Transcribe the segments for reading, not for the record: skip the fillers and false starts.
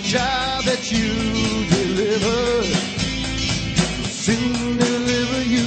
child that you delivered will soon deliver you.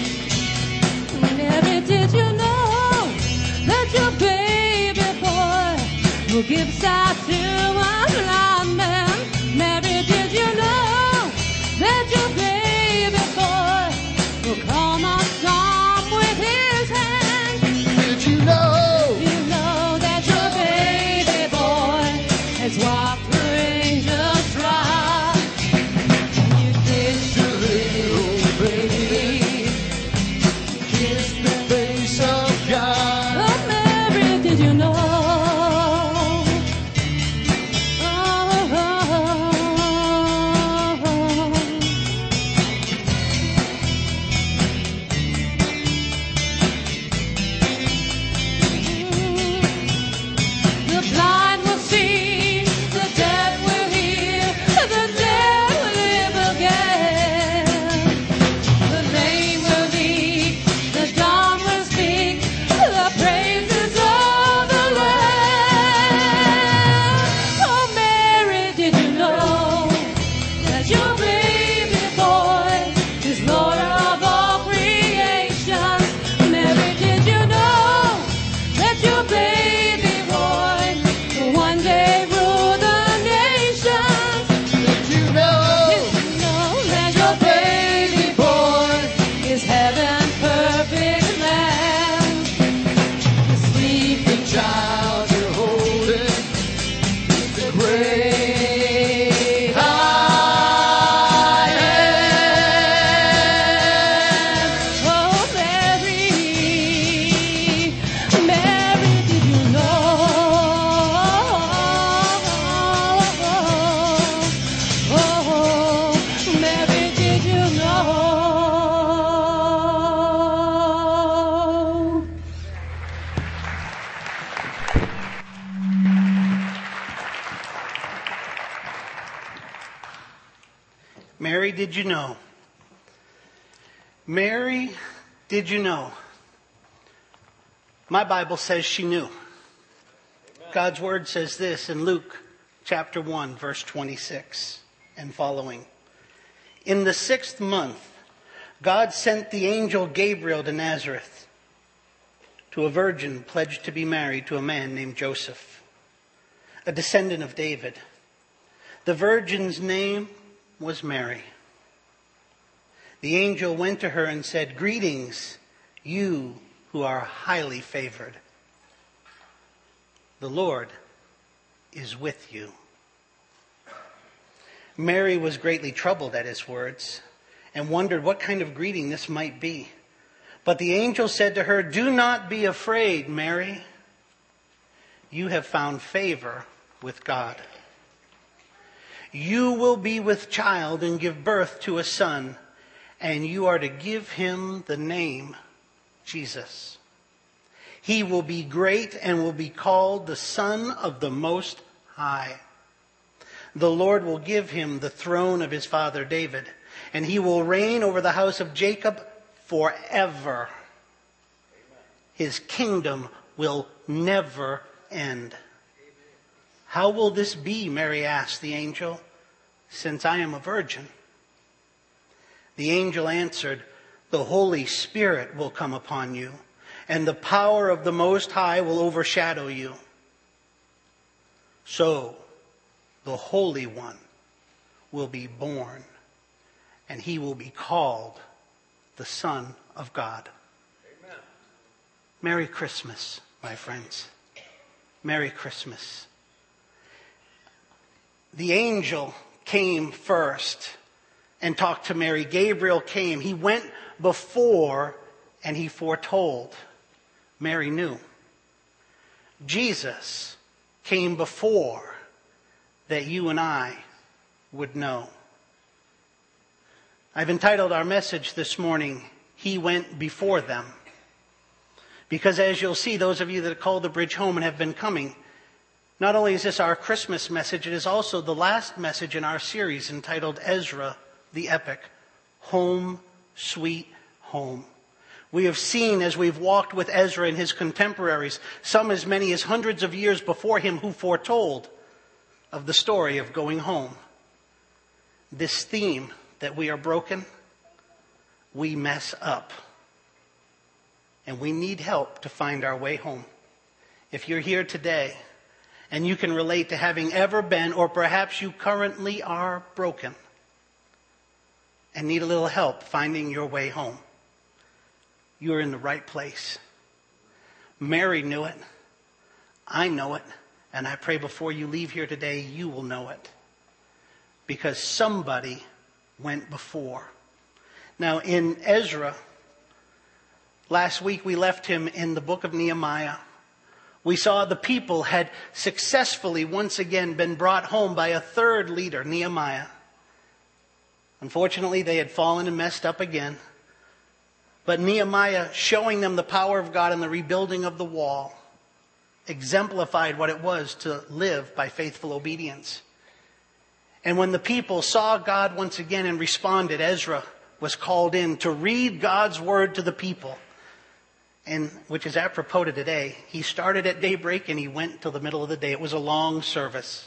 Mary, did you know that your baby boy will give sight to a blind man? Mary, did you know that your baby boy will calm a storm with his hand? Did you know? You know that your baby boy has walked through angels' drive. You kissed The little baby kissed the face of God. Oh, Mary, did you know? Oh, oh, oh. The blind will see, the deaf will hear, the dead will live again. The lame will leap, the dumb will speak, the praises of the Lamb. Oh, Mary, did you know that your baby boy is Lord of all creation? Mary, did you know that your baby boy will one day rule the nations? Did you know? Did you know that your baby boy is heaven's perfect lamb? The sleeping Child you're holding with the great I am. Oh, Mary, Mary, did you know? Oh, Mary, did you know? Mary, did you know? Mary, did you know? My Bible says she knew. God's word says this in Luke chapter 1, verse 26 and following. In the 6th month, God sent the angel Gabriel to Nazareth, to a virgin pledged to be married to a man named Joseph, a descendant of David. The virgin's name was Mary. The angel went to her and said, "Greetings, you who are highly favored. The Lord is with you." Mary was greatly troubled at his words and wondered what kind of greeting this might be. But the angel said to her, "Do not be afraid, Mary. You have found favor with God. You will be with child and give birth to a son, and you are to give him the name Jesus. He will be great and will be called the Son of the Most High. The Lord will give him the throne of his father David, and he will reign over the house of Jacob forever. His kingdom will never end." "How will this be?" Mary asked the angel, "since I am a virgin?" The angel answered, "The Holy Spirit will come upon you, and the power of the Most High will overshadow you. So the Holy One will be born, and he will be called the Son of God." Amen. Merry Christmas, my friends. Merry Christmas. The angel came first and talked to Mary. Gabriel came. He went before and he foretold. Mary knew. Jesus came before that you and I would know. I've entitled our message this morning, "He Went Before Them." Because as you'll see, those of you that call the bridge home and have been coming, not only is this our Christmas message, it is also the last message in our series entitled Ezra the Epic, Home, Sweet Home. We have seen as we've walked with Ezra and his contemporaries, some as many as hundreds of years before him, who foretold of the story of going home. This theme that we are broken, we mess up. And we need help to find our way home. If you're here today and you can relate to having ever been, or perhaps you currently are broken and need a little help finding your way home, you're in the right place. Mary knew it. I know it. And I pray before you leave here today, you will know it. Because somebody went before. Now in Ezra, last week we left him in the book of Nehemiah. We saw the people had successfully once again been brought home by a third leader, Nehemiah. Unfortunately, they had fallen and messed up again. But Nehemiah, showing them the power of God in the rebuilding of the wall, exemplified what it was to live by faithful obedience. And when the people saw God once again and responded, Ezra was called in to read God's word to the people. And which is apropos to today. He started at daybreak and he went till the middle of the day. It was a long service.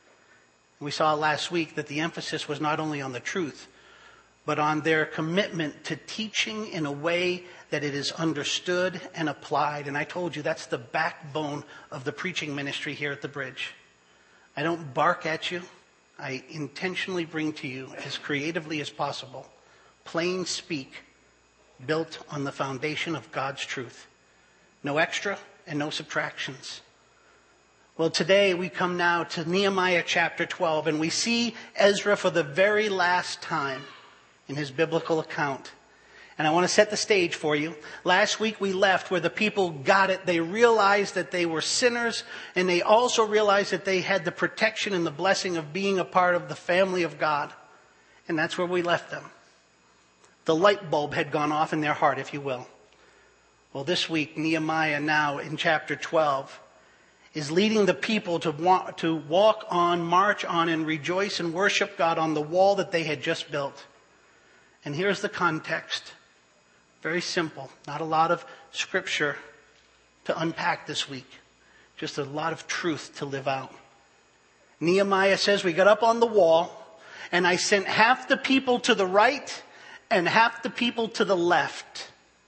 We saw last week that the emphasis was not only on the truth, but on their commitment to teaching in a way that it is understood and applied. And I told you that's the backbone of the preaching ministry here at the Bridge. I don't bark at you. I intentionally bring to you as creatively as possible, plain speak, built on the foundation of God's truth. No extra and no subtractions. Well, today we come now to Nehemiah chapter 12, and we see Ezra for the very last time in his biblical account. And I want to set the stage for you. Last week we left where the people got it. They realized that they were sinners, and they also realized that they had the protection and the blessing of being a part of the family of God. And that's where we left them. The light bulb had gone off in their heart, if you will. Well, this week, Nehemiah now in chapter 12 is leading the people to walk on, march on, and rejoice and worship God on the wall that they had just built. And here's the context. Very simple. Not a lot of scripture to unpack this week. Just a lot of truth to live out. Nehemiah says, we got up on the wall, and I sent half the people to the right and half the people to the left.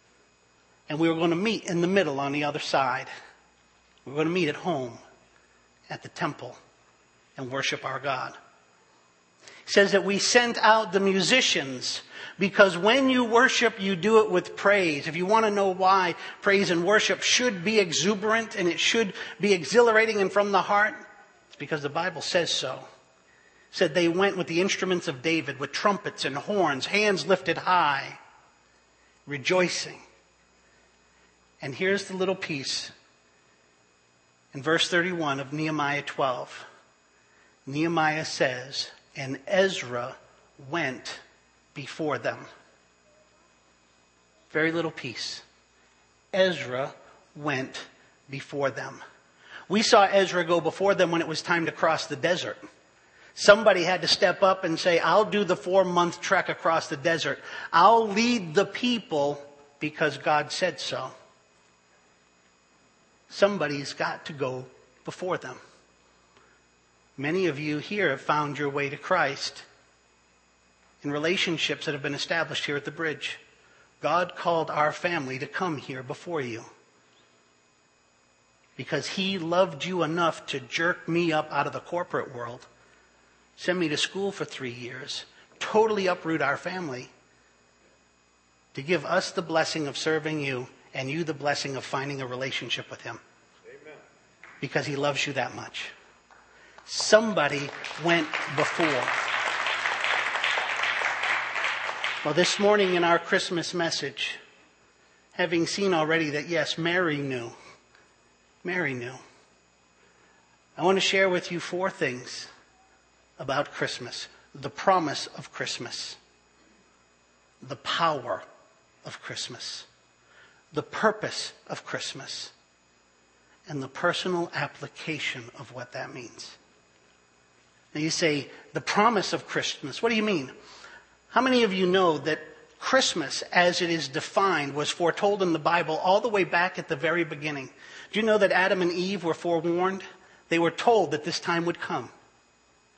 And we were going to meet in the middle on the other side. We were going to meet at home, at the temple, and worship our God. He says that we sent out the musicians because when you worship, you do it with praise. If you want to know why praise and worship should be exuberant and it should be exhilarating and from the heart, it's because the Bible says so. Said they went with the instruments of David, with trumpets and horns, hands lifted high, rejoicing. And here's the little piece. In verse 31 of Nehemiah 12, Nehemiah says, and Ezra went before them. Very little piece. Ezra went before them. We saw Ezra go before them when it was time to cross the desert. Somebody had to step up and say, I'll do the 4-month trek across the desert. I'll lead the people because God said so. Somebody's got to go before them. Many of you here have found your way to Christ in relationships that have been established here at the Bridge. God called our family to come here before you because He loved you enough to jerk me up out of the corporate world, send me to school for 3 years, totally uproot our family, to give us the blessing of serving you and you the blessing of finding a relationship with Him. Amen. Because He loves you that much. Somebody went before. Well, this morning in our Christmas message, having seen already that yes, Mary knew. Mary knew. I want to share with you 4 things about Christmas. The promise of Christmas. The power of Christmas. The purpose of Christmas. And the personal application of what that means. Now you say, the promise of Christmas. What do you mean? How many of you know that Christmas, as it is defined, was foretold in the Bible all the way back at the very beginning? Do you know that Adam and Eve were forewarned? They were told that this time would come.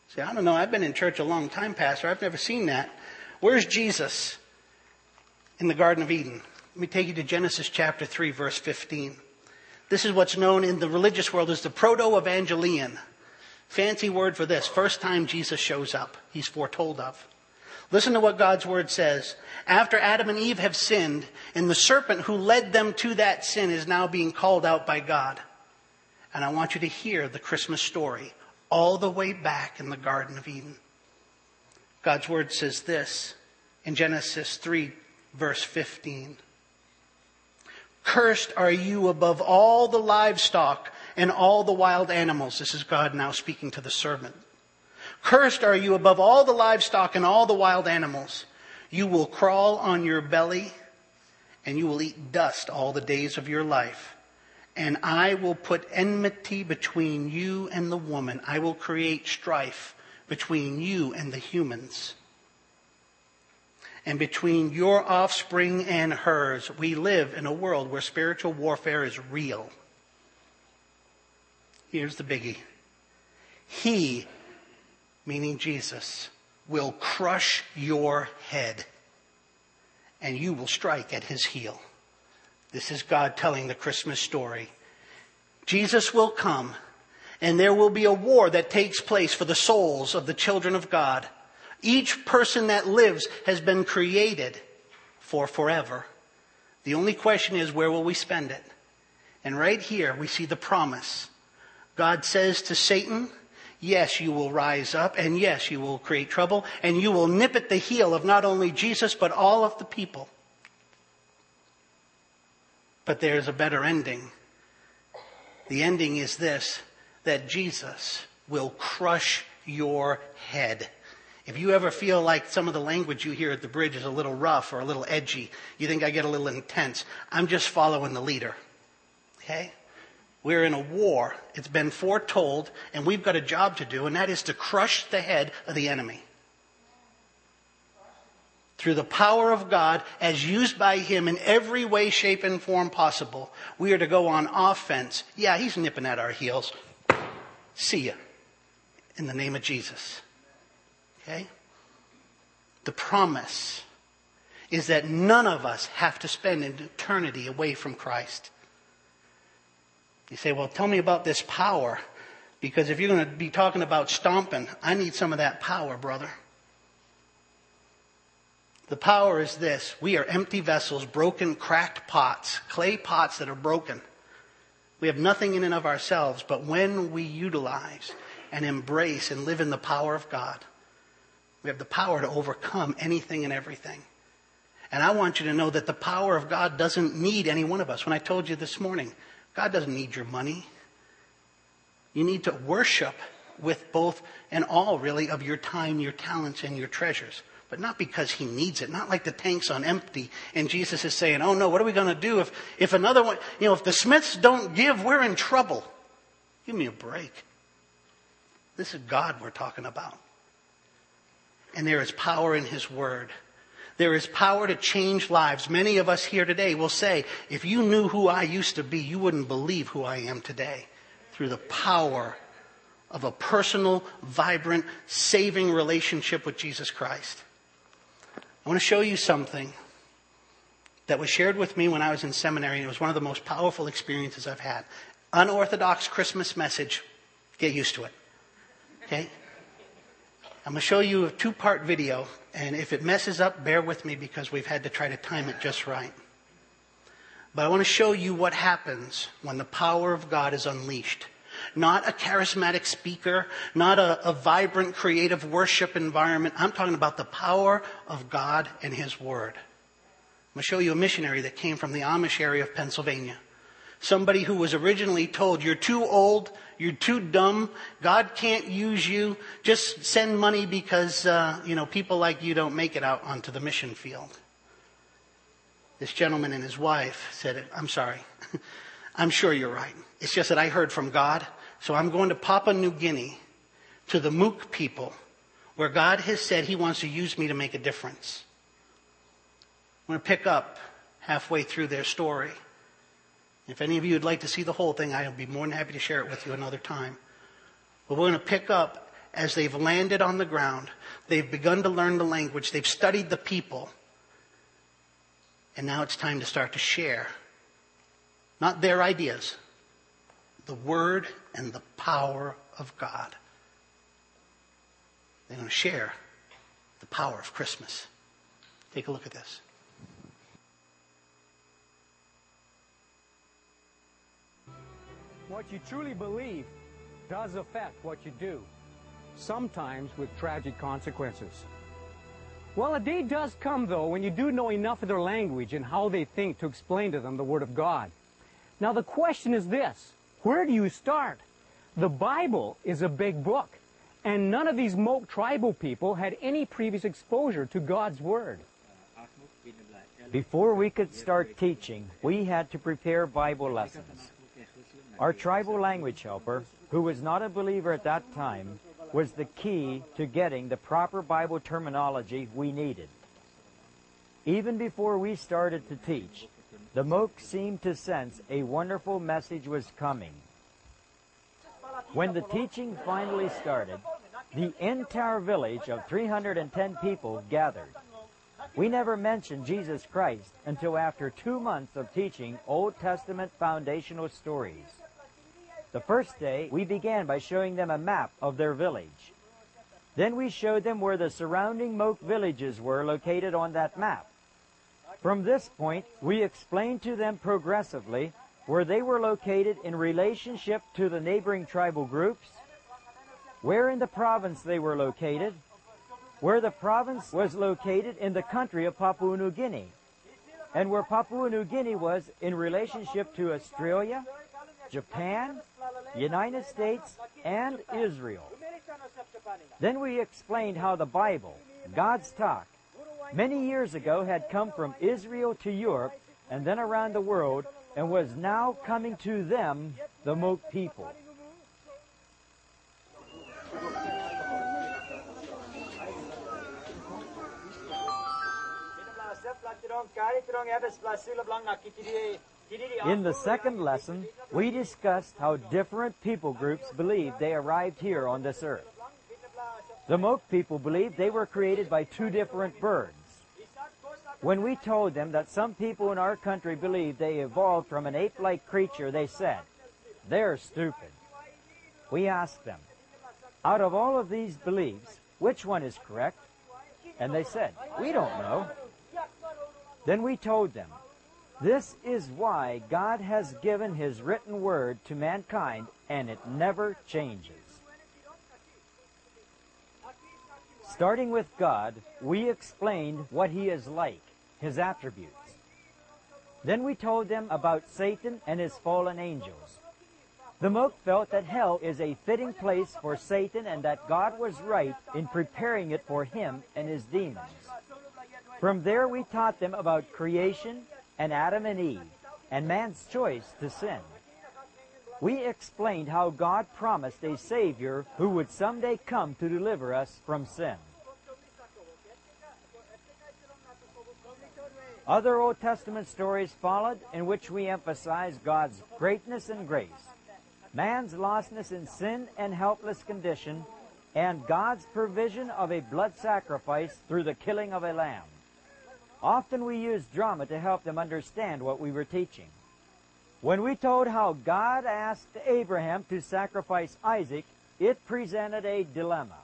Say, I don't know, I've been in church a long time, Pastor. I've never seen that. Where's Jesus in the Garden of Eden? Let me take you to Genesis chapter 3, verse 15. This is what's known in the religious world as the proto-evangelion. Fancy word for this. First time Jesus shows up, he's foretold of. Listen to what God's word says. After Adam and Eve have sinned, and the serpent who led them to that sin is now being called out by God. And I want you to hear the Christmas story all the way back in the Garden of Eden. God's word says this in Genesis 3, verse 15. Cursed are you above all the livestock and all the wild animals. This is God now speaking to the serpent. Cursed are you above all the livestock and all the wild animals. You will crawl on your belly and you will eat dust all the days of your life. And I will put enmity between you and the woman. I will create strife between you and the humans. And between your offspring and hers. We live in a world where spiritual warfare is real. Here's the biggie. He, meaning Jesus, will crush your head, and you will strike at his heel. This is God telling the Christmas story. Jesus will come, and there will be a war that takes place for the souls of the children of God. Each person that lives has been created for forever. The only question is, where will we spend it? And right here we see the promise. God says to Satan, yes, you will rise up, and yes, you will create trouble, and you will nip at the heel of not only Jesus, but all of the people. But there's a better ending. The ending is this, that Jesus will crush your head. If you ever feel like some of the language you hear at the bridge is a little rough or a little edgy, you think I get a little intense, I'm just following the leader. Okay? We're in a war. It's been foretold, and we've got a job to do, and that is to crush the head of the enemy. Through the power of God, as used by him in every way, shape, and form possible, we are to go on offense. Yeah, he's nipping at our heels. See ya. In the name of Jesus. Okay? The promise is that none of us have to spend an eternity away from Christ. You say, well, tell me about this power. Because if you're going to be talking about stomping, I need some of that power, brother. The power is this. We are empty vessels, broken, cracked pots, clay pots that are broken. We have nothing in and of ourselves, but when we utilize and embrace and live in the power of God, we have the power to overcome anything and everything. And I want you to know that the power of God doesn't need any one of us. When I told you this morning, God doesn't need your money. You need to worship with both and all, really, of your time, your talents, and your treasures. But not because he needs it. Not like the tank's on empty. And Jesus is saying, oh no, what are we going to do if another one, if the Smiths don't give, we're in trouble. Give me a break. This is God we're talking about. And there is power in his word. There is power to change lives. Many of us here today will say, if you knew who I used to be, you wouldn't believe who I am today. Through the power of a personal, vibrant, saving relationship with Jesus Christ. I want to show you something that was shared with me when I was in seminary, and it was one of the most powerful experiences I've had. Unorthodox Christmas message. Get used to it. Okay? I'm going to show you a 2-part video, and if it messes up, bear with me because we've had to try to time it just right. But I want to show you what happens when the power of God is unleashed. Not a charismatic speaker, not a vibrant, creative worship environment. I'm talking about the power of God and his word. I'm going to show you a missionary that came from the Amish area of Pennsylvania. Somebody who was originally told, you're too old, you're too dumb, God can't use you, just send money because, people like you don't make it out onto the mission field. This gentleman and his wife said, I'm sorry, I'm sure you're right. It's just that I heard from God, so I'm going to Papua New Guinea to the Mook people where God has said he wants to use me to make a difference. I'm going to pick up halfway through their story. If any of you would like to see the whole thing, I'll be more than happy to share it with you another time. But we're going to pick up as they've landed on the ground, they've begun to learn the language, they've studied the people, and now it's time to start to share, not their ideas, the Word and the power of God. They're going to share the power of Christmas. Take a look at this. What you truly believe does affect what you do, sometimes with tragic consequences. Well, a day does come, though, when you do know enough of their language and how they think to explain to them the Word of God. Now, the question is this: where do you start? The Bible is a big book, and none of these Moke tribal people had any previous exposure to God's Word. Before we could start teaching, we had to prepare Bible lessons. Our tribal language helper, who was not a believer at that time, was the key to getting the proper Bible terminology we needed. Even before we started to teach, the Moke seemed to sense a wonderful message was coming. When the teaching finally started, the entire village of 310 people gathered. We never mentioned Jesus Christ until after 2 months of teaching Old Testament foundational stories. The first day, we began by showing them a map of their village. Then we showed them where the surrounding Moke villages were located on that map. From this point, we explained to them progressively where they were located in relationship to the neighboring tribal groups, where in the province they were located, where the province was located in the country of Papua New Guinea, and where Papua New Guinea was in relationship to Australia, Japan, United States, and Israel. Then we explained how the Bible, God's talk, many years ago had come from Israel to Europe and then around the world and was now coming to them, the Moke people. In the second lesson, we discussed how different people groups believed they arrived here on this earth. The Moke people believed they were created by 2 different birds. When we told them that some people in our country believed they evolved from an ape-like creature, they said, "They're stupid." We asked them, "Out of all of these beliefs, which one is correct?" And they said, "We don't know." Then we told them, this is why God has given His written word to mankind, and it never changes. Starting with God, we explained what He is like, His attributes. Then we told them about Satan and his fallen angels. The Moke felt that hell is a fitting place for Satan and that God was right in preparing it for him and his demons. From there we taught them about creation and Adam and Eve, and man's choice to sin. We explained how God promised a Savior who would someday come to deliver us from sin. Other Old Testament stories followed in which we emphasized God's greatness and grace, man's lostness in sin and helpless condition, and God's provision of a blood sacrifice through the killing of a lamb. Often we used drama to help them understand what we were teaching. When we told how God asked Abraham to sacrifice Isaac, it presented a dilemma.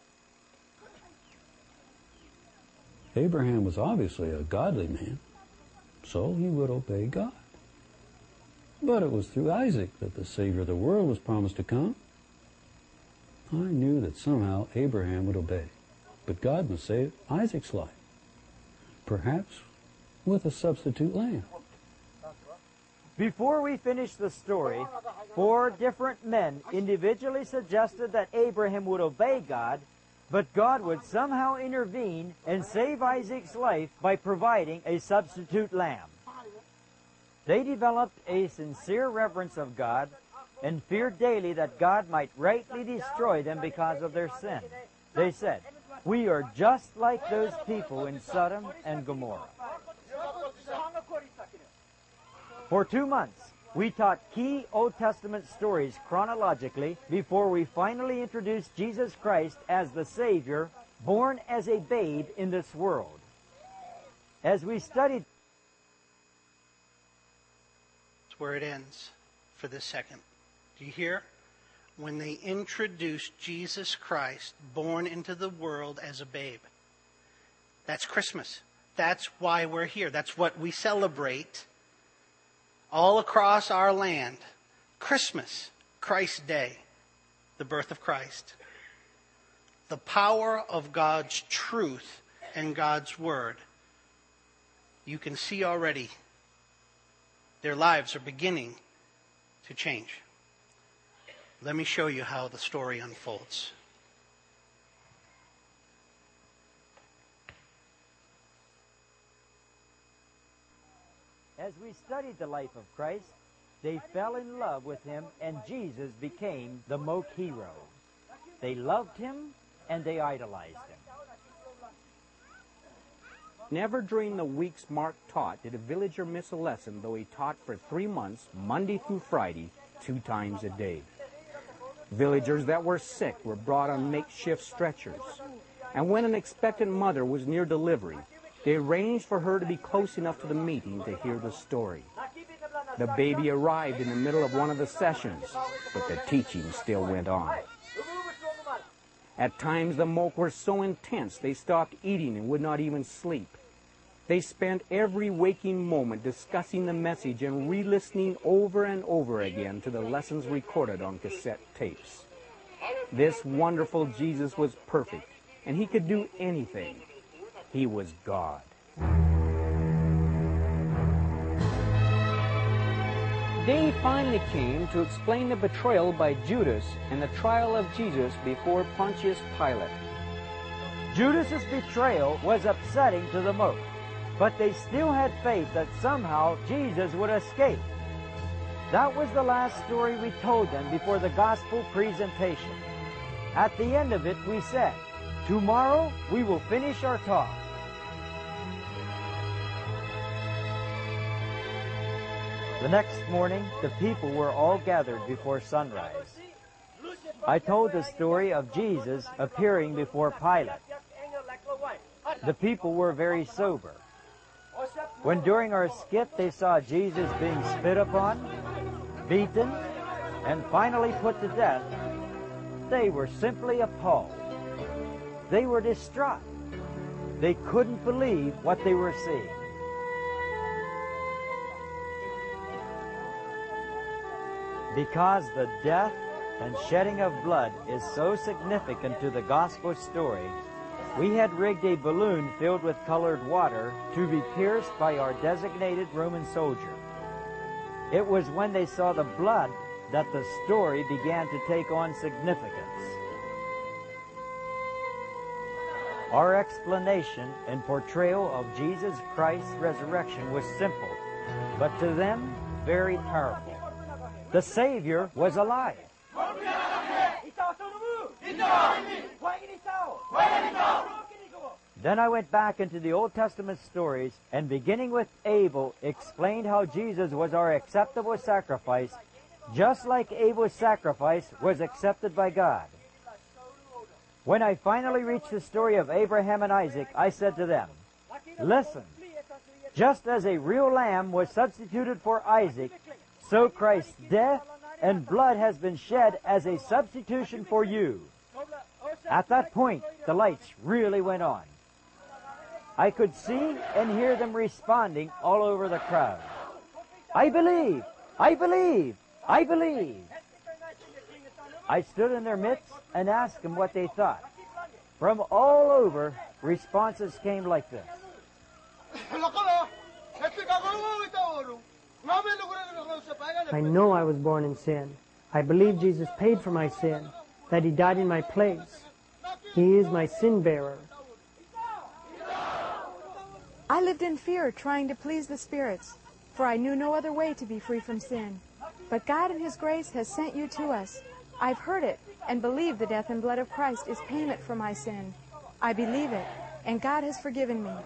Abraham was obviously a godly man, so he would obey God. But it was through Isaac that the Savior of the world was promised to come. I knew that somehow Abraham would obey, but God must save Isaac's life, perhaps with a substitute lamb. Before we finished the story, 4 different men individually suggested that Abraham would obey God, but God would somehow intervene and save Isaac's life by providing a substitute lamb. They developed a sincere reverence of God and feared daily that God might rightly destroy them because of their sin. They said, "We are just like those people in Sodom and Gomorrah." For 2 months, We taught key Old Testament stories chronologically before we finally introduced Jesus Christ as the Savior, born as a babe in this world. As we studied, That's where it ends for this second. Do you hear? When they introduced Jesus Christ, born into the world as a babe. That's Christmas. That's why we're here. That's what we celebrate all across our land. Christmas, Christ's Day, the birth of Christ. The power of God's truth and God's Word. You can see already their lives are beginning to change. Let me show you how the story unfolds. as we studied the life of Christ, they fell in love with him, and Jesus became the Moke hero. They loved him, and they idolized him. Never during the weeks Mark taught did a villager miss a lesson, though he taught for 3 months, Monday through Friday, 2 times a day. Villagers that were sick were brought on makeshift stretchers. And when an expectant mother was near delivery, they arranged for her to be close enough to the meeting to hear the story. The baby arrived in the middle of one of the sessions, but the teaching still went on. At times the Moke were so intense they stopped eating and would not even sleep. They spent every waking moment discussing the message and re-listening over and over again to the lessons recorded on cassette tapes. This wonderful Jesus was perfect, and he could do anything. He was God. Day finally came to explain the betrayal by Judas and the trial of Jesus before Pontius Pilate. Judas's betrayal was upsetting to the Moke, but they still had faith that somehow Jesus would escape. That was the last story we told them before the gospel presentation. At the end of it, we said, "Tomorrow we will finish our talk." The next morning, the people were all gathered before sunrise. I told the story of Jesus appearing before Pilate. The people were very sober. When during our skit they saw Jesus being spit upon, beaten, and finally put to death, they were simply appalled. They were distraught. They couldn't believe what they were seeing. Because the death and shedding of blood is so significant to the gospel story, we had rigged a balloon filled with colored water to be pierced by our designated Roman soldier. It was when they saw the blood that the story began to take on significance. Our explanation and portrayal of Jesus Christ's resurrection was simple, but to them, very powerful. The Savior was alive. Then I went back into the Old Testament stories and, beginning with Abel, explained how Jesus was our acceptable sacrifice, just like Abel's sacrifice was accepted by God. When I finally reached the story of Abraham and Isaac, I said to them, "Listen, just as a real lamb was substituted for Isaac, so Christ's death and blood has been shed as a substitution for you." At that point, the lights really went on. I could see and hear them responding all over the crowd. "I believe! I believe! I believe!" I stood in their midst and asked them what they thought. From all over, responses came like this. I know I was born in sin. I believe Jesus paid for my sin, that he died in my place. He is my sin bearer. I lived in fear, trying to please the spirits, for I knew no other way to be free from sin. But God in his grace has sent you to us. I've heard it and believe the death and blood of Christ is payment for my sin. I believe it, and God has forgiven me.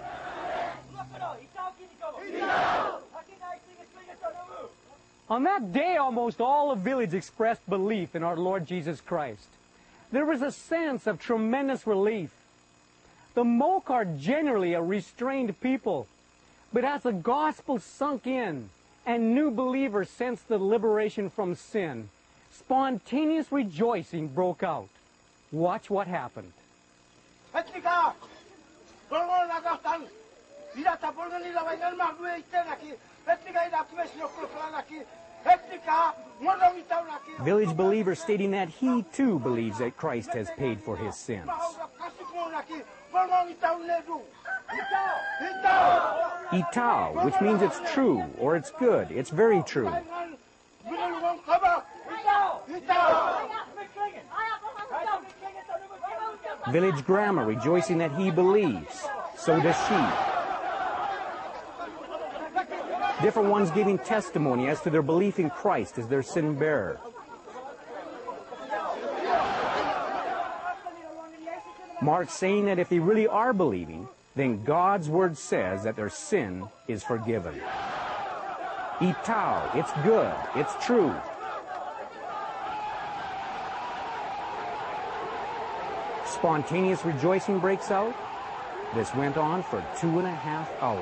On that day, almost all the village expressed belief in our Lord Jesus Christ. There was a sense of tremendous relief. The Moke are generally a restrained people, but as the gospel sunk in and new believers sensed the liberation from sin, spontaneous rejoicing broke out. Watch what happened. Village believer stating that he too believes that Christ has paid for his sins. Itao, which means it's true or it's good, it's very true. Village grandma rejoicing that he believes, so does she. Different ones giving testimony as to their belief in Christ as their sin bearer. Mark saying that if they really are believing, then God's word says that their sin is forgiven. Itao, it's good, it's true. Spontaneous rejoicing breaks out. This went on for 2.5 hours.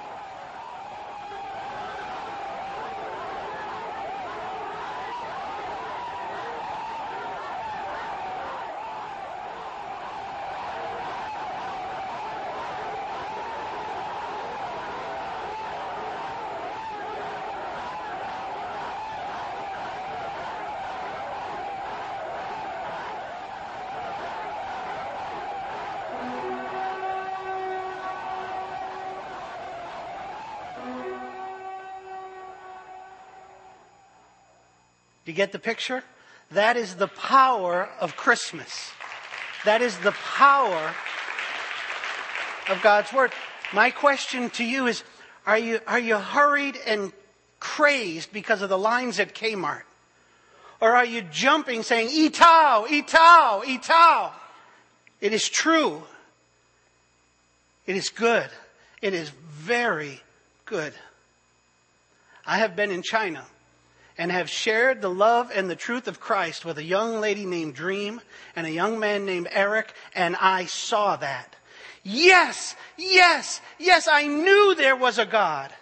You get the picture? That is the power of Christmas. That is the power of God's Word. My question to you is, are you hurried and crazed because of the lines at Kmart? Or are you jumping saying, Itao, Itao, Itao? It is true. It is good. It is very good. I have been in China and have shared the love and the truth of Christ with a young lady named Dream and a young man named Eric, and I saw that. Yes, yes, yes, I knew there was a God.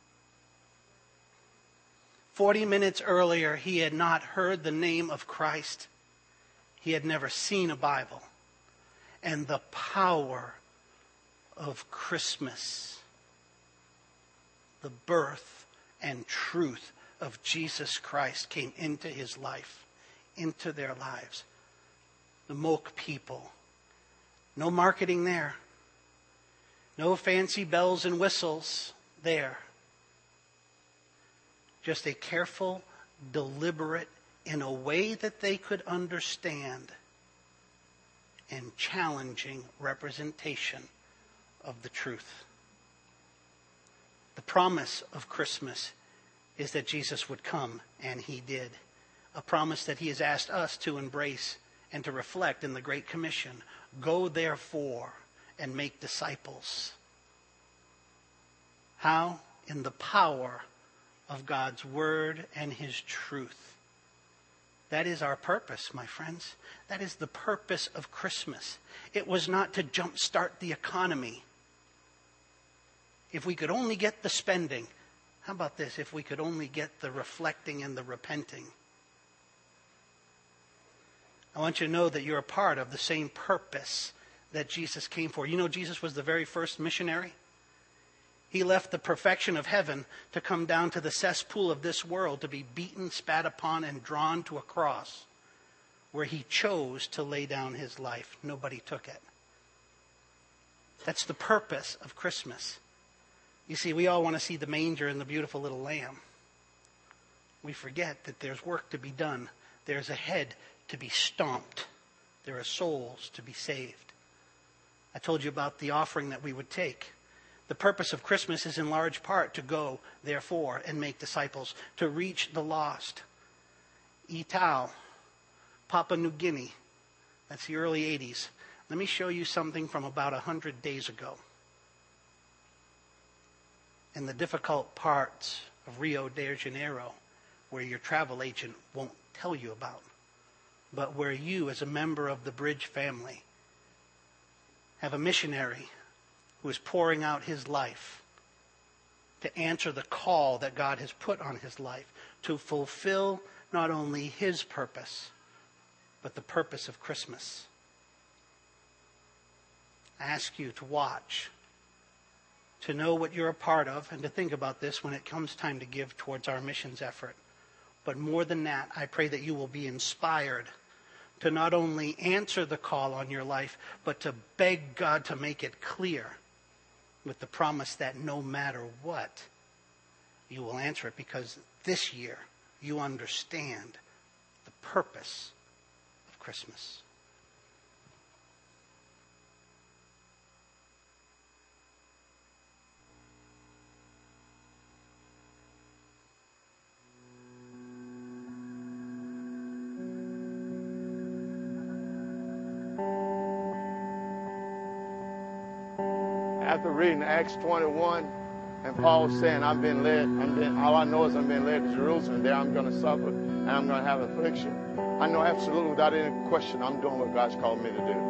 40 minutes earlier, he had not heard the name of Christ. He had never seen a Bible. And the power of Christmas, the birth and truth of Jesus Christ came into his life, into their lives. The Moke people. No marketing there. No fancy bells and whistles there. Just a careful, deliberate, in a way that they could understand, and challenging representation of the truth. The promise of Christmas is that Jesus would come, and he did. A promise that he has asked us to embrace and to reflect in the Great Commission. Go therefore and make disciples. How? In the power of God's Word and his truth. That is our purpose, my friends. That is the purpose of Christmas. It was not to jumpstart the economy. If we could only get the spending. How about this? If we could only get the reflecting and the repenting. I want you to know that you're a part of the same purpose that Jesus came for. You know, Jesus was the very first missionary. He left the perfection of heaven to come down to the cesspool of this world, to be beaten, spat upon, and drawn to a cross where he chose to lay down his life. Nobody took it. That's the purpose of Christmas. You see, we all want to see the manger and the beautiful little lamb. We forget that there's work to be done. There's a head to be stomped. There are souls to be saved. I told you about the offering that we would take. The purpose of Christmas is in large part to go, therefore, and make disciples, to reach the lost. Itao, Papua New Guinea, that's the early 80s. Let me show you something from about 100 days ago. In the difficult parts of Rio de Janeiro, where your travel agent won't tell you about, but where you, as a member of the Bridge family, have a missionary who is pouring out his life to answer the call that God has put on his life to fulfill not only his purpose, but the purpose of Christmas. I ask you to watch, to know what you're a part of, and to think about this when it comes time to give towards our missions effort. But more than that, I pray that you will be inspired to not only answer the call on your life, but to beg God to make it clear with the promise that no matter what, you will answer it, because this year you understand the purpose of Christmas. After reading Acts 21, and Paul saying, all I know is I'm being led to Jerusalem. There I'm going to suffer and I'm going to have affliction. I know absolutely without any question I'm doing what God's called me to do.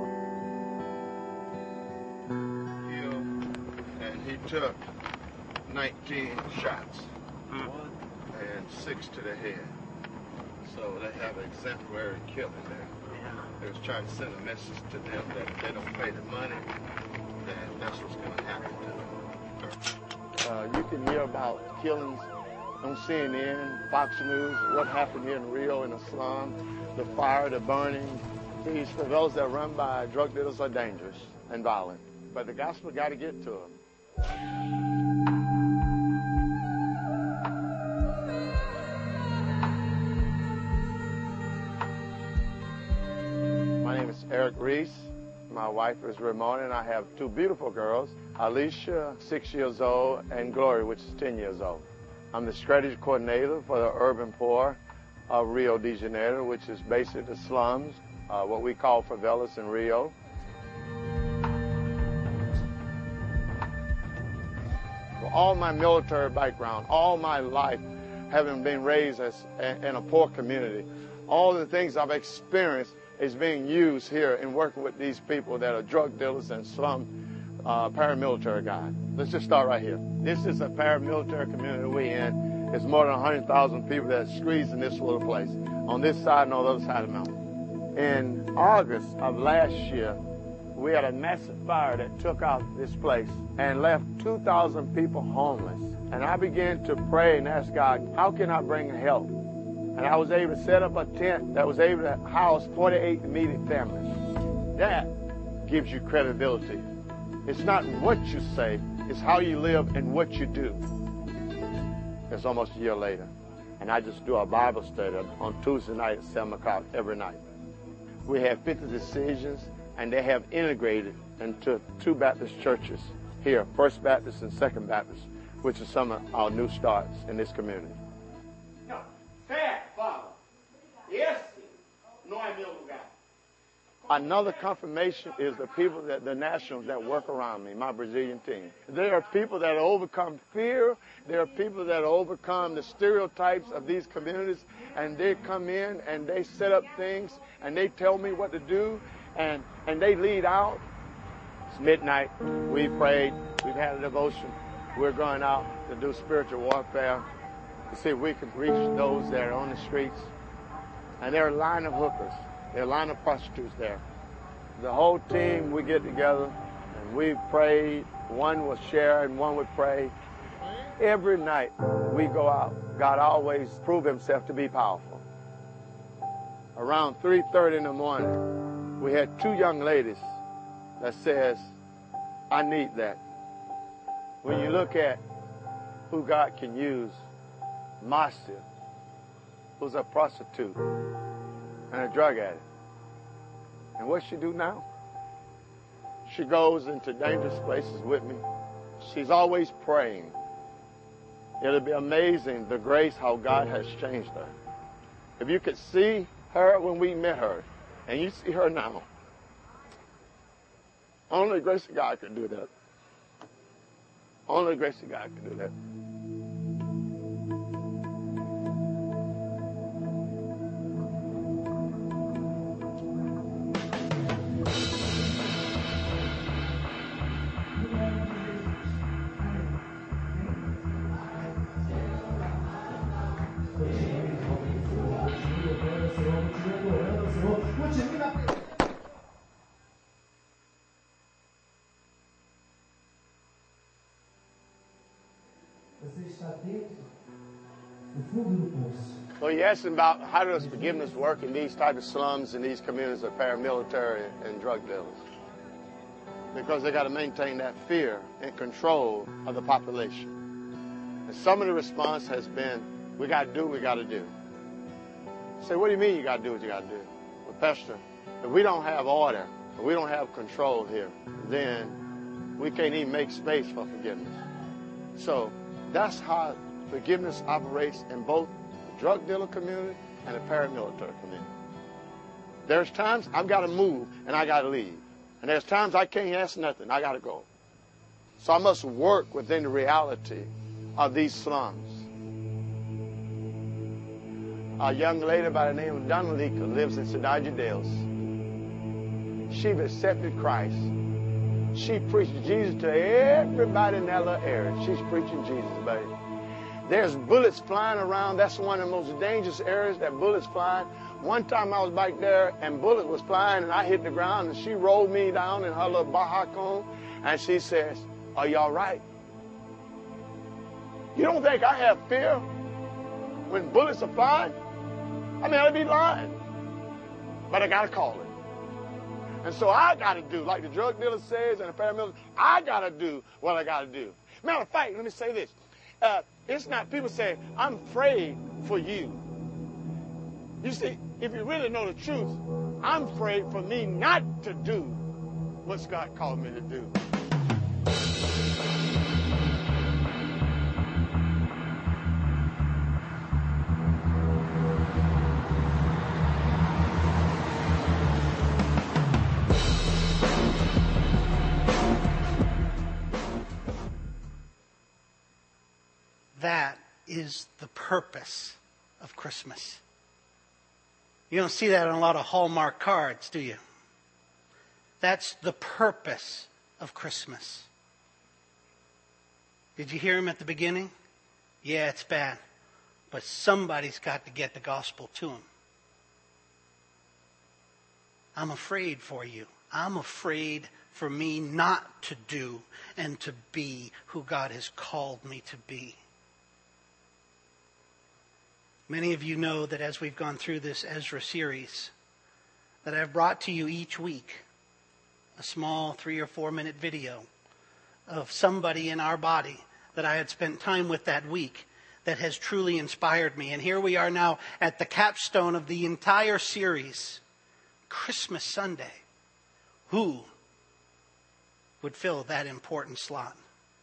And he took 19 shots and 6 to the head. So they have an exemplary killing there. They was trying to send a message to them that if they don't pay the money, then that's what's going to happen to them. You can hear about killings on CNN, Fox News, what happened here in Rio in the slum, the fire, the burning. These favelas that are run by drug dealers are dangerous and violent, but the gospel got to get to them. My name is Eric Reese. My wife is Ramona, and I have 2 beautiful girls, Alicia, 6 years old, and Glory, which is 10 years old. I'm the strategy coordinator for the urban poor of Rio de Janeiro, which is basically the slums, what we call favelas in Rio. For all my military background, all my life having been raised in a poor community, all the things I've experienced is being used here in working with these people that are drug dealers and slum paramilitary guys. Let's just start right here. This is a paramilitary community we're in. It's more than 100,000 people that are squeezed in this little place, on this side and on the other side of the mountain. In August of last year, we had a massive fire that took out this place and left 2,000 people homeless. And I began to pray and ask God, how can I bring help? And I was able to set up a tent that was able to house 48 immediate families. That gives you credibility. It's not what you say, it's how you live and what you do. It's almost a year later, and I just do a Bible study on Tuesday night at 7 o'clock every night. We have 50 decisions, and they have integrated into 2 Baptist churches here, First Baptist and Second Baptist, which is some of our new starts in this community. Another confirmation is the people the nationals that work around me, my Brazilian team. They are people that overcome fear. They are people that overcome the stereotypes of these communities, and they come in and they set up things and they tell me what to do, and they lead out. It's midnight. We prayed. We've had a devotion. We're going out to do spiritual warfare to see if we can reach those that are on the streets. And there are a line of hookers. There are a line of prostitutes there. The whole team, we get together and we pray. One will share and one would pray. Every night we go out, God always proved himself to be powerful. Around 3:30 in the morning, we had 2 young ladies that says, I need that. When you look at who God can use, Marcia, who's a prostitute and a drug addict. And what she do now? She goes into dangerous places with me. She's always praying. It'll be amazing the grace how God has changed her. If you could see her when we met her, and you see her now, only the grace of God could do that. Only the grace of God could do that. Well, you're asking about how does forgiveness work in these type of slums and these communities of paramilitary and drug dealers? Because they got to maintain that fear and control of the population. And some of the response has been, we got to do what we got to do. Say, what do you mean you got to do what you got to do? Well, Pastor, if we don't have order, if we don't have control here, then we can't even make space for forgiveness. So that's how forgiveness operates in both the drug dealer community and the paramilitary community. There's times I've got to move and I got to leave. And there's times I can't ask nothing. I got to go. So I must work within the reality of these slums. A young lady by the name of Donalika lives in Sedaglia Dales. She's accepted Christ. She preached Jesus to everybody in that little area. She's preaching Jesus, baby. There's bullets flying around. That's one of the most dangerous areas, that bullets flying. One time I was back there and bullet was flying and I hit the ground and she rolled me down in her little Baja cone and she says, are you all right? You don't think I have fear when bullets are flying? I mean, I'd be lying. But I got to call it. And so I got to do, like the drug dealer says and the paramilitary, I got to do what I got to do. Matter of fact, let me say this. It's not people saying, I'm afraid for you. You see, if you really know the truth, I'm afraid for me not to do what God called me to do. That is the purpose of Christmas. You don't see that on a lot of Hallmark cards, do you? That's the purpose of Christmas. Did you hear him at the beginning? Yeah, it's bad. But somebody's got to get the gospel to him. I'm afraid for you. I'm afraid for me not to do and to be who God has called me to be. Many of you know that as we've gone through this Ezra series, that I've brought to you each week a small 3 or 4 minute video of somebody in our body that I had spent time with that week that has truly inspired me. And here we are now at the capstone of the entire series, Christmas Sunday. Who would fill that important slot?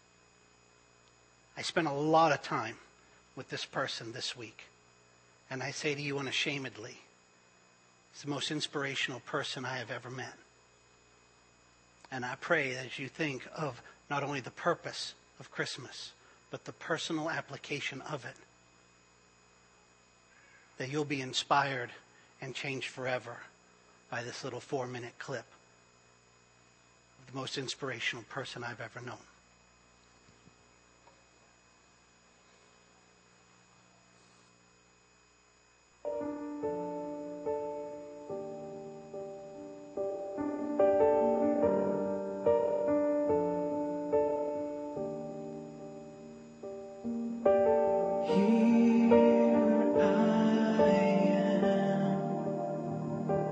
I spent a lot of time with this person this week. And I say to you unashamedly, it's the most inspirational person I have ever met. And I pray that as you think of not only the purpose of Christmas, but the personal application of it, that you'll be inspired and changed forever by this little 4-minute clip of the most inspirational person I've ever known.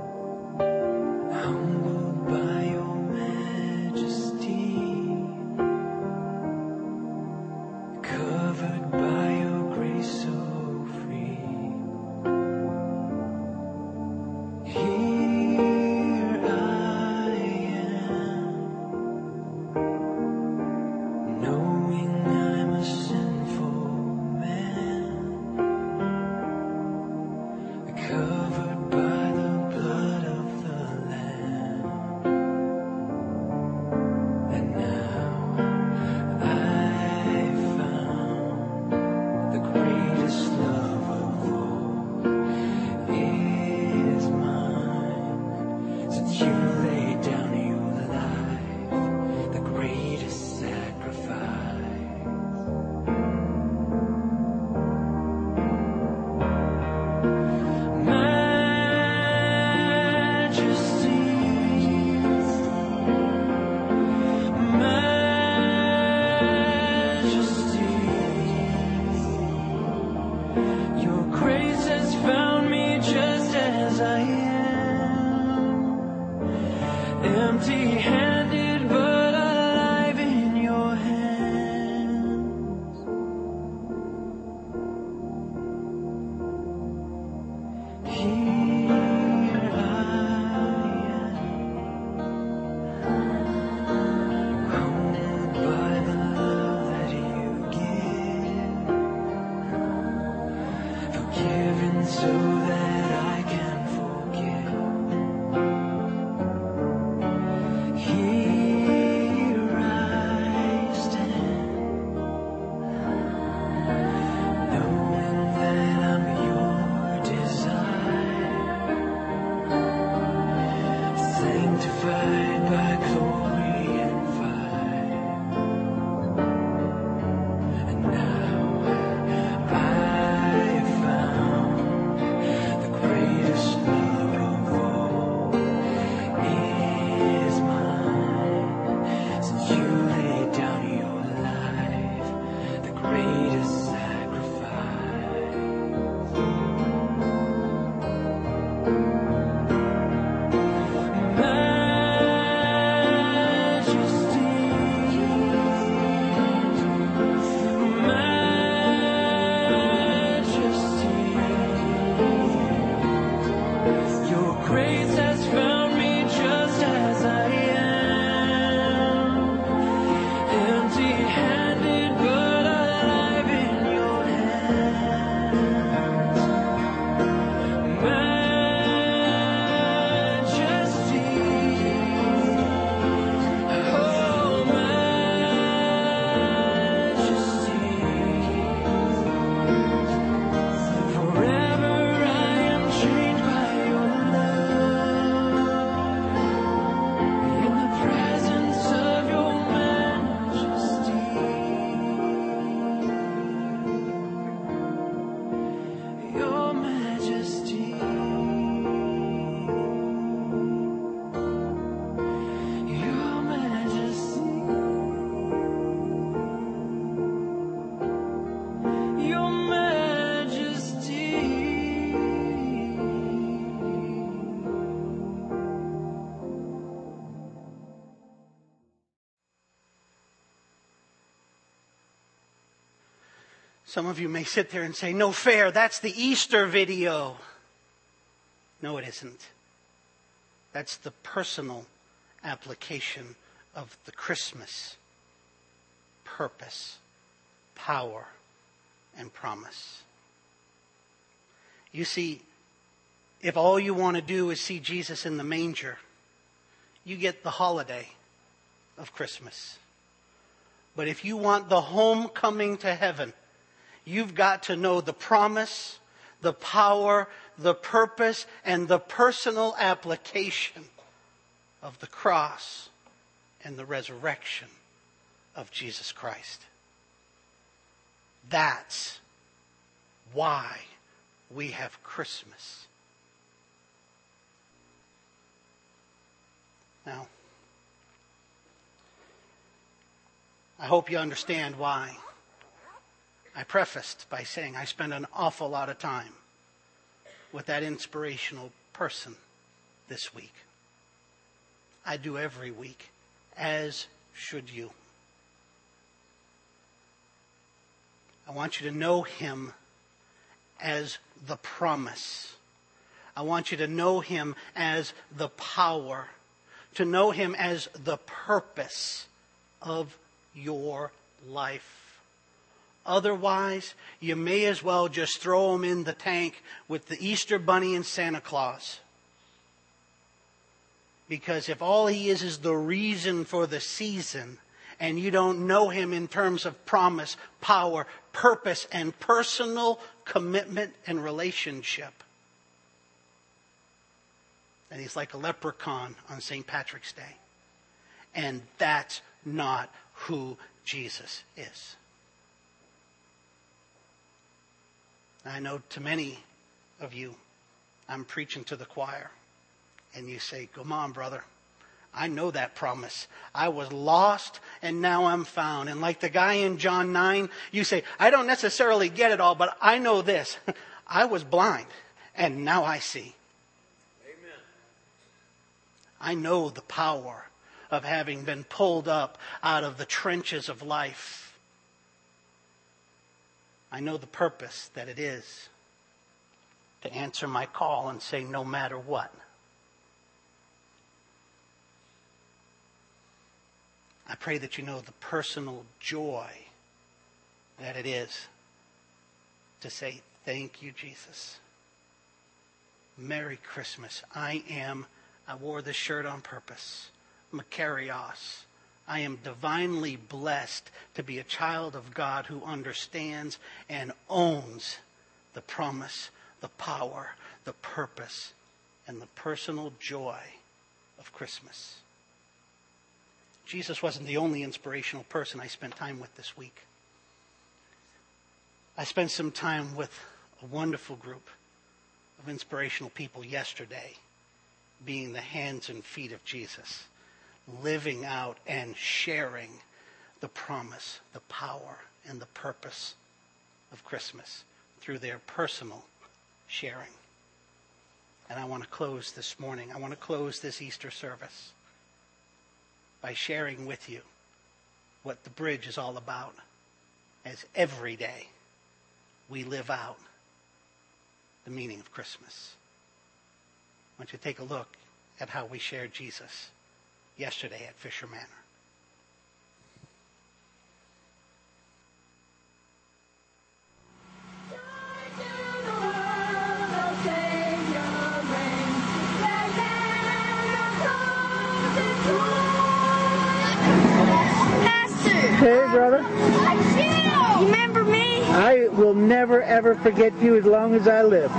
Humbled by your majesty. empty-handed but alive in your hands. Here I am, humbled by the love that you give, forgiven so that I can forgive. Here I stand, knowing that I'm your desire, sanctified by glory and fire. And now I have found the greatest love of all is mine. Since you laid down your life, the greatest sacrifice. Majesty, your grace has found me just as I am, empty-handed but alive in your hands. Majesty, oh majesty, forever I am changed by your love, in the presence of your majesty, your majesty, your majesty, your majesty. Some of you may sit there and say, no fair, that's the Easter video. No, it isn't. That's the personal application of the Christmas purpose, power, and promise. You see, if all you want to do is see Jesus in the manger, you get the holiday of Christmas. But if you want the homecoming to heaven, you've got to know the promise, the power, the purpose, and the personal application of the cross and the resurrection of Jesus Christ. That's why we have Christmas. Now, I hope you understand why I prefaced by saying I spend an awful lot of time with that inspirational person this week. I do every week, as should you. I want you to know him as the promise. I want you to know him as the power, to know him as the purpose of your life. Otherwise, you may as well just throw him in the tank with the Easter Bunny and Santa Claus. Because if all he is the reason for the season, and you don't know him in terms of promise, power, purpose, and personal commitment and relationship, then he's like a leprechaun on St. Patrick's Day. And that's not who Jesus is. I know to many of you, I'm preaching to the choir. And you say, come on, brother. I know that promise. I was lost and now I'm found. And like the guy in John 9, you say, I don't necessarily get it all, but I know this. I was blind and now I see. I know the power of having been pulled up out of the trenches of life. I know the purpose that it is to answer my call and say, no matter what. I pray that you know the personal joy that it is to say, thank you, Jesus. Merry Christmas. I wore this shirt on purpose. Makarios. I am divinely blessed to be a child of God who understands and owns the promise, the power, the purpose, and the personal joy of Christmas. Jesus wasn't the only inspirational person I spent time with this week. I spent some time with a wonderful group of inspirational people yesterday, being the hands and feet of Jesus, living out and sharing the promise, the power, and the purpose of Christmas through their personal sharing. And I want to close this morning, I want to close this Easter service by sharing with you what the bridge is all about, as every day we live out the meaning of Christmas. I want you to take a look at how we shared Jesus yesterday at Fisher Manor. Hey, brother. You remember me? I will never, ever forget you as long as I live.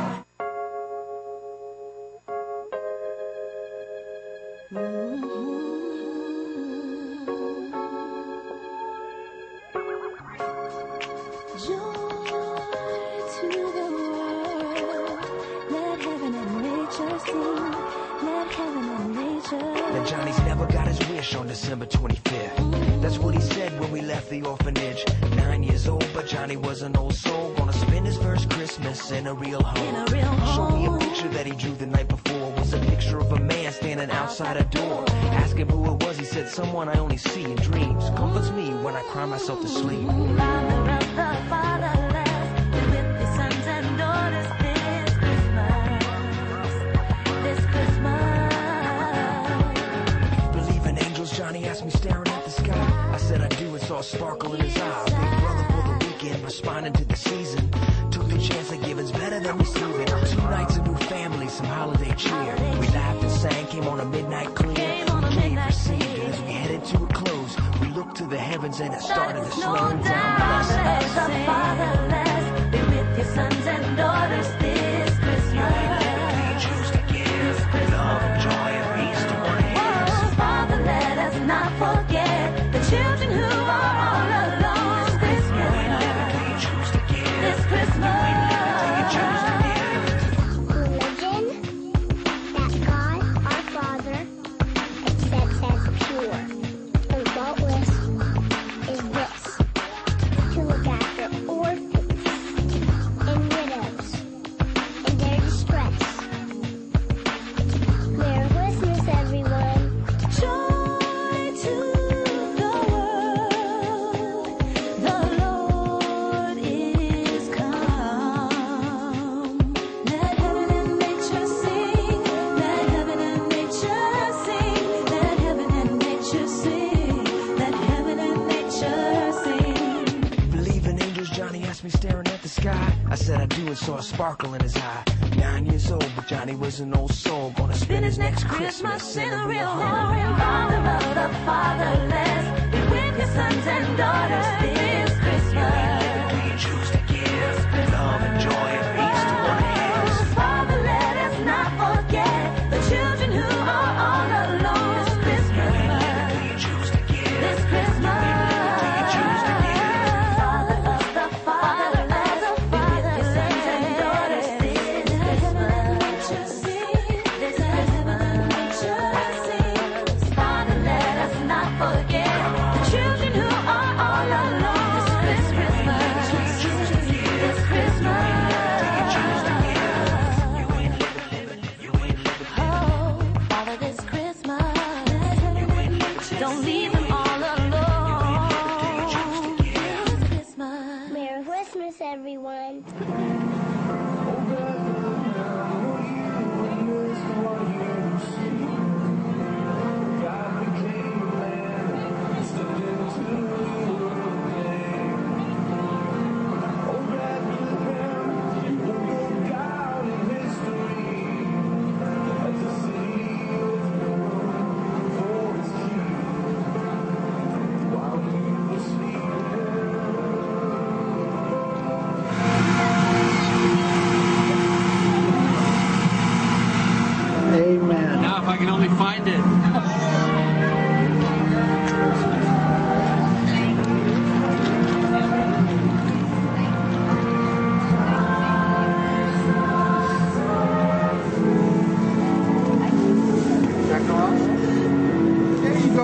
Now Johnny's never got his wish on December 25th. That's what he said when we left the orphanage. 9 years old, but Johnny was an old soul. Gonna spend his first Christmas in a real home. Show me a picture that he drew the night before. Was a picture of a man standing outside a door. Ask him who it was, he said someone I only see in dreams. Comforts me when I cry myself to sleep. Johnny asked me staring at the sky. I said I do and saw a sparkle in his eye. Big brother for the weekend, responding to the season. Took the chance that giving's better than receiving. 2 nights, a new family, some holiday cheer. We laughed and sang, came on a midnight clear. We gave, received, and as we headed to a close, we looked to the heavens and it started to slow down. Bless us. The fatherless, be with your sons and daughters this Christmas. Choose to give love and joy and peace to one another. Let us not forget the children who are all alone this Christmas. This Christmas. Religion that God, our Father, accepts as pure and faultless is this: to look after orphans and widows in their distress. Merry Christmas, everyone. Me staring at the sky. I said I do and saw a sparkle in his eye. 9 years old, but Johnny was an old soul. Gonna spend his next Christmas in a real home. Father of the fatherless, be with your sons and daughters this Christmas. Choose to give love and joy and peace to one another. Father, let us not forget the children who are all alone this Christmas. Choose to give this Christmas.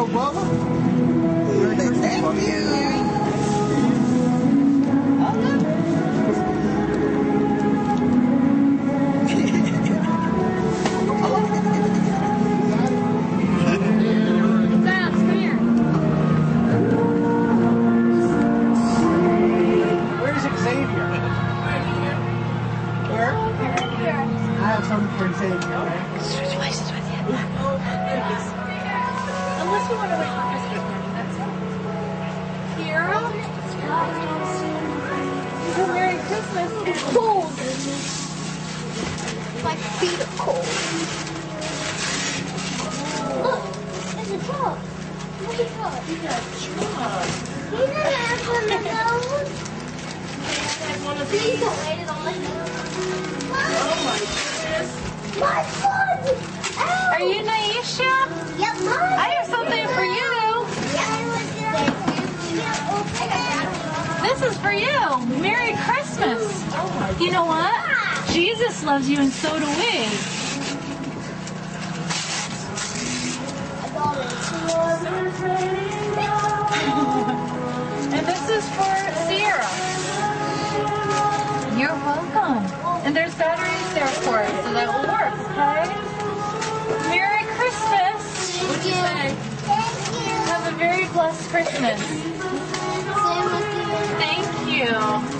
Bubba. Thank you. Where's Xavier? Where? I have something for Xavier. Switch places with you. Unless you want to wait for Christmas. Kiera? Merry Christmas. It's cold. My feet are cold. Look, there's a dog. Look at dog. He's a dog. He doesn't have one of those. He's waited on his nose. Oh my goodness. My foot! Ow! Are you Naisha? Yep, Mom. I have something for you. This is for you. Merry Christmas. You know what? Jesus loves you and so do we. And this is for Sierra. You're welcome. And there's batteries there for it, so that will work, okay? Merry Christmas. What'd you say? Thank you. Have a very blessed Christmas. Thank you.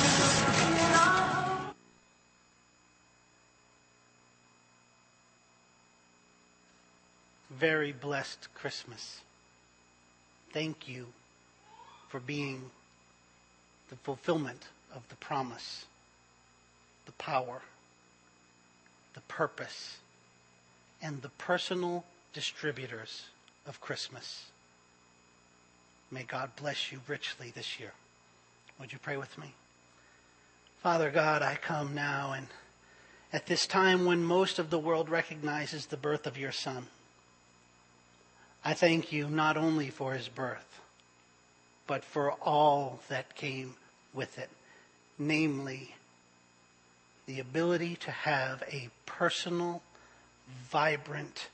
Very blessed Christmas. Thank you for being the fulfillment of the promise, the power, the purpose, and the personal distributors of Christmas. May God bless you richly this year. Would you pray with me? Father God, I come now, and at this time when most of the world recognizes the birth of your Son, I thank you not only for his birth, but for all that came with it, namely the ability to have a personal, vibrant,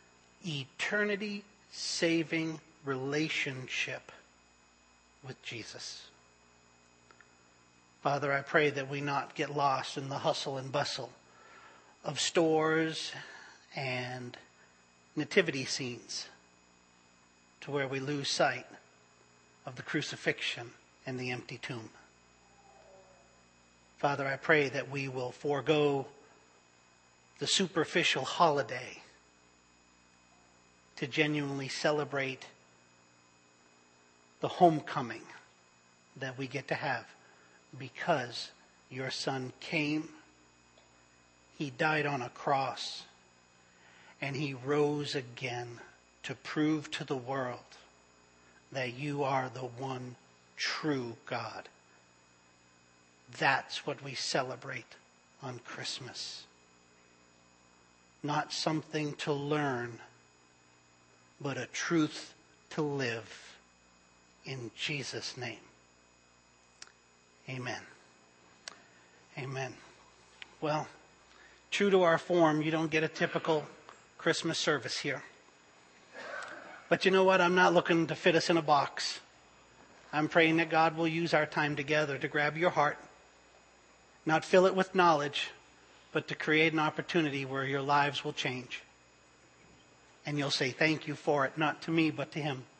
eternity-saving relationship with Jesus. Father, I pray that we not get lost in the hustle and bustle of stores and nativity scenes, to where we lose sight of the crucifixion and the empty tomb. Father, I pray that we will forego the superficial holiday to genuinely celebrate the homecoming that we get to have because your Son came, he died on a cross, and he rose again to prove to the world that you are the one true God. That's what we celebrate on Christmas. Not something to learn, but a truth to live. In Jesus' name. Amen. Amen. Well, true to our form, you don't get a typical Christmas service here. But you know what? I'm not looking to fit us in a box. I'm praying that God will use our time together to grab your heart, not fill it with knowledge, but to create an opportunity where your lives will change. And you'll say thank you for it, not to me, but to him.